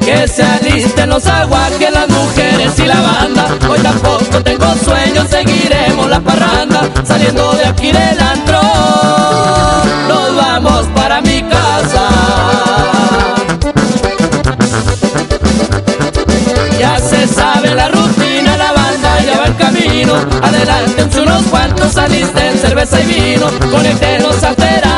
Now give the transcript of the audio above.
Que se alisten los aguaques, las mujeres y la banda. Hoy tampoco tengo sueño, seguiremos la parranda. Saliendo de aquí del antro, nos vamos para mi casa. Ya se sabe la rutina, la banda ya va en camino. Adelántense unos cuantos, alisten cerveza y vino. Conéctenos a esperar.